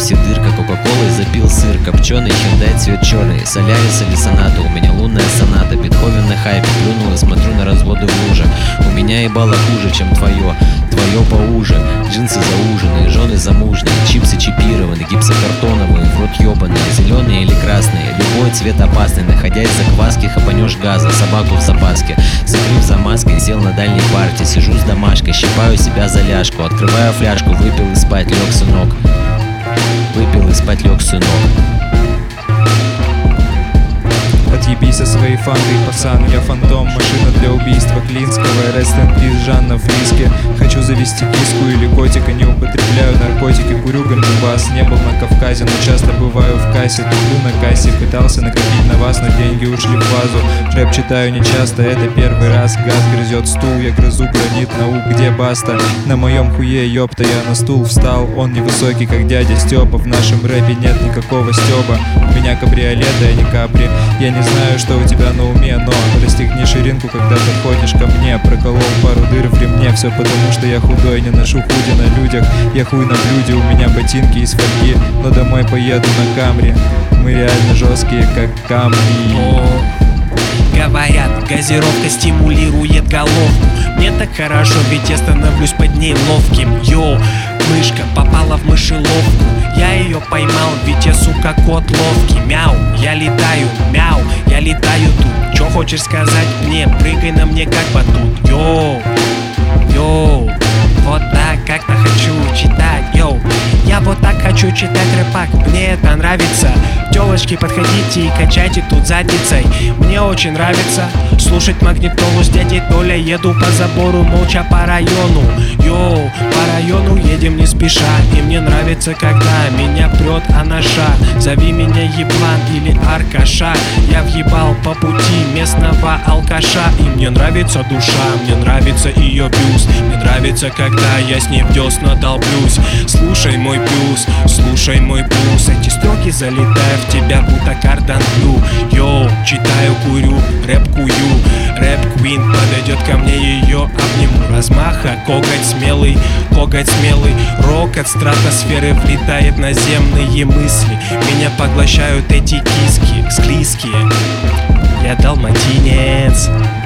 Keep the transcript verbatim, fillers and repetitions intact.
пепси, дырка, кока-колой запил сыр копченый, хендай цвет черный, солярис или соната, у меня лунная соната, Бетховен на хайпе, плюнул и смотрю на разводы в лужах. У меня ебало хуже, чем твое, твое поуже, джинсы зауженные, жены замужние, чипсы чипированы, гипсокартоновые, в рот ебаные, зеленые или красные, любой цвет опасный, находясь в закваске, хапанешь газа, собаку в запаске, закрыв за маской, сел на дальней парте, сижу с домашкой, щипаю себя за ляжку, открываю фляжку, выпил и спать лег, сынок, выпил и спать лег, сынок. Отъебись со своей фантой, пацан, я фантом, машина для убийства Клинского, Rest in Peace, Жанна в риске. Хочу завести киску или котика, не употребляю наркотики, курю ганджубас. Не был на Кавказе, но часто бываю в кассе, туплю на кассе, пытался накопить на вас, но деньги ушли в вазу. Рэп читаю нечасто, это первый раз, газ грызет стул, я грызу гранит наук, где баста? На моем хуе, ёпта, я на стул встал, он невысокий, как дядя Степа, в нашем рэпе нет никакого стёба. У меня кабриолет, а не капри, я не знаю, что у тебя на уме, но расстегни ширинку, когда подходишь ко мне. Проколол пару дыр в ремне, все потому что я худой, не ношу худи на людях. Я хуй на блюде, у меня ботинки из фольги, но домой поеду на Камри. Мы реально жесткие, как камни. Говорят, газировка стимулирует головку. Мне так хорошо, ведь я становлюсь под ней ловким. Йоу, мышка попала в мышеловку. Я ее поймал, ведь я, сука, кот ловкий. Мяу, я летаю, мяу, я летаю тут. Чё хочешь сказать мне? Прыгай на мне как батут. Йоу, йоу, вот так как-то хочу читать. Йоу, я вот так хочу читать рэпак, мне это нравится. Девочки, подходите и качайте тут задницей. Мне очень нравится слушать магнитолу с дядей Толя. Еду по забору молча по району. Йоу, по району едем не спеша. И мне нравится, когда меня прет анаша. Зови меня еблан или аркаша. Я въебал по пути местного алкаша. И мне нравится душа, мне нравится ее бюст. Мне нравится, когда я с ней в десна долблюсь. Слушай мой плюс, слушай мой плюс. Эти строки залетают в тебя, будто кардан блю. Йоу, читаю, курю, рэп кую. Рэп-квин подойдет ко мне, ее обниму. Размаха, коготь смелый, коготь смелый. Рок от стратосферы влетает наземные мысли. Меня поглощают эти киски, склизкие. Я далматинец.